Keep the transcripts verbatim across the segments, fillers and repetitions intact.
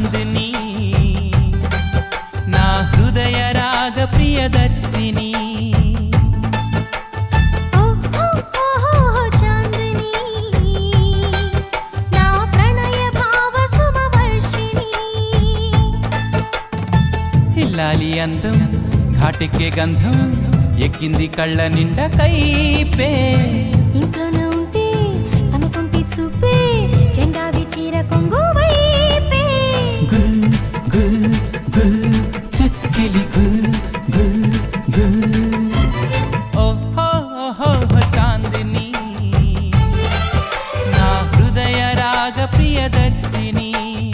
చాందిని నా హృదయ రాగ ప్రియదర్శిని ఇల్లాలి అందం ఘాటెక్కే గంధం ఎక్కింది కళ్ళ నిండా కైపే ఇంట్లోనే ఉంటే తమకుంటి చూపే చెంగావి చీర కొంగు వైపే గుల్ గుల్ గుల్ చక్కిలి గుల్ గుల్ గుల్ ఓహో ఓహో చాందిని నా హృదయ రాగ ప్రియదర్శిని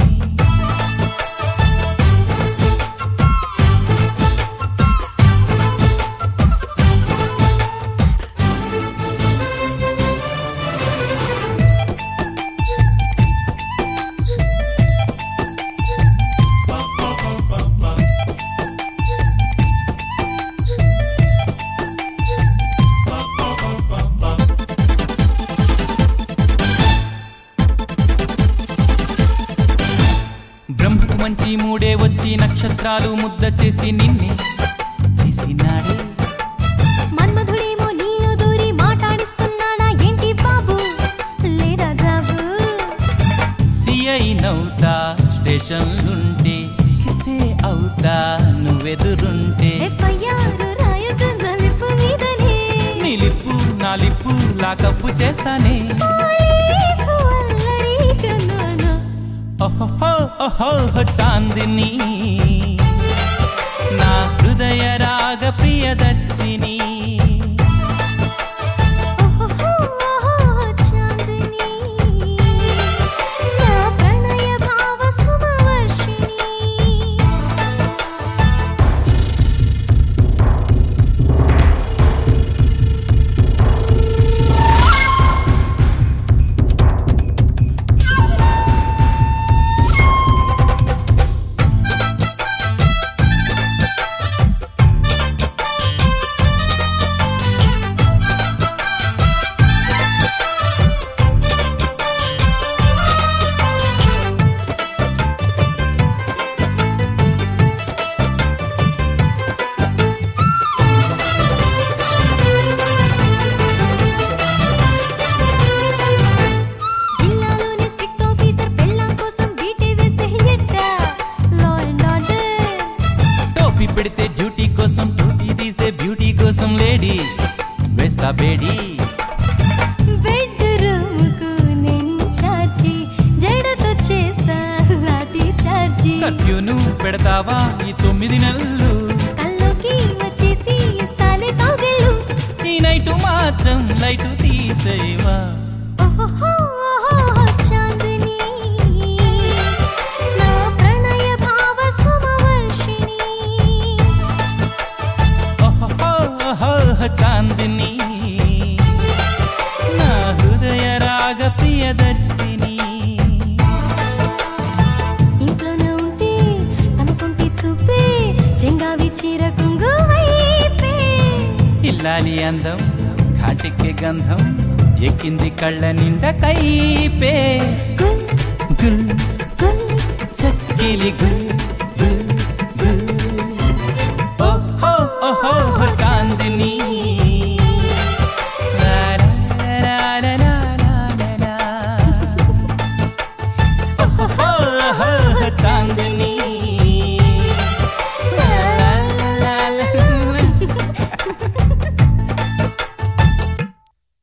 బ్రహ్మకు మంచి మూడే వచ్చి నక్షత్రాలు ముద్ద చేసి నిన్నే చేసినాడే మన్మధుడేమో నీలో దూరి మాట్లాడిస్తున్నాడా ఏంటి బాబు లేదా జాబు సిఐ నవ్వుతా స్టేషన్లుంటే కిసే అవుతా నువ్వెదురుంటే ఎఫ్ఐఆర్ రాయదు నలుపు మీదనే నిలిపు నాలిపు లాకప్పు చేస్తానే పోలీసు అల్లరి కన్నానా ఓహో ఓహో చాందిని నా హృదయ రాగ ప్రియదర్శిని ఓహో చాందిని నా ప్రణయ భావ సుమవర్షిణి జిల్లాలోని స్ట్రిక్ట్ ఆఫీసర్ పెళ్ళాం కోసం బీటీ వేస్తే ఎట్టా లా అండ్ ఆర్డర్ టోపీ పెడితే డ్యూటీ కోసం టోపీ తీస్తే బ్యూటీ కోసం లేడీ వేస్తా బేడీ బెడ్ రూమ్కు నేను చార్జి జడతో చేస్తా లాఠీ చార్జి కర్ఫ్యూను పెడతావా ఈ తొమ్మిది నెలలు కల్లోకి వచ్చేసి ఇస్తాలే తౌగిళ్ళు ఈ నైటు మాత్రం లైటు తీసేవా ఓహో చాందిని నా ప్రణయ భావ సుమవర్షిణి ఓహో చాందిని నా హృదయ రాగ ప్రియదర్శిని ఇంట్లోనే ఉంటే తమకుంటి చూపే చెంగావి చీర కొంగు వైపే ఇల్లాలి అందం ఘాటెక్కే గంధం ఎక్కింది కళ్ళ నిండా కైపే గుల్ గుల్ గుల్ చక్కిలి గుల్